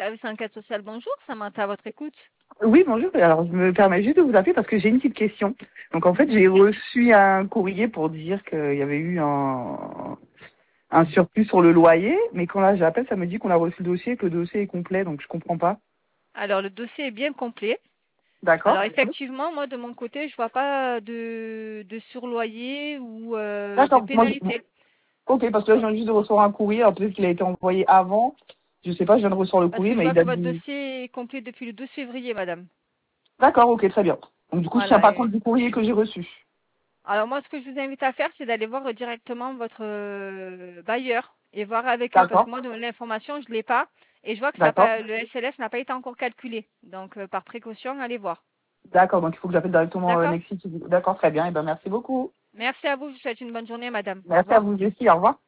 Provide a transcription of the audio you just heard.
service enquête sociale, bonjour, Samantha, à votre écoute. Oui, bonjour. Alors, je me permets juste de vous appeler parce que j'ai une petite question. Donc, en fait, j'ai reçu un courrier pour dire qu'il y avait eu un surplus sur le loyer, mais quand là j'appelle, ça me dit qu'on a reçu le dossier, que le dossier est complet, donc je comprends pas. Alors, le dossier est bien complet. Alors, D'accord? effectivement, moi, de mon côté, je vois pas de surloyer ou de D'accord. pénalité. Ok, parce que là, je viens juste de recevoir un courrier. Alors, peut-être qu'il a été envoyé avant. Je sais pas, je viens de recevoir le Parce courrier, que je mais vois il que date votre du... dossier est complet depuis le 12 février, madame. D'accord, ok, très bien. Donc, du coup, je tiens Voilà. pas compte du courrier que j'ai reçu. Alors, moi, ce que je vous invite à faire, c'est d'aller voir directement votre bailleur et voir avec eux. Parce que D'accord? moi, de l'information, je l'ai pas. Et je vois que D'accord? le SLS n'a pas été encore calculé. Donc, par précaution, allez voir. D'accord, donc il faut que j'appelle directement D'accord? Nexi. D'accord, très bien. Et ben, merci beaucoup. Merci à vous. Je vous souhaite une bonne journée, madame. Au Merci à revoir. vous aussi. Au revoir.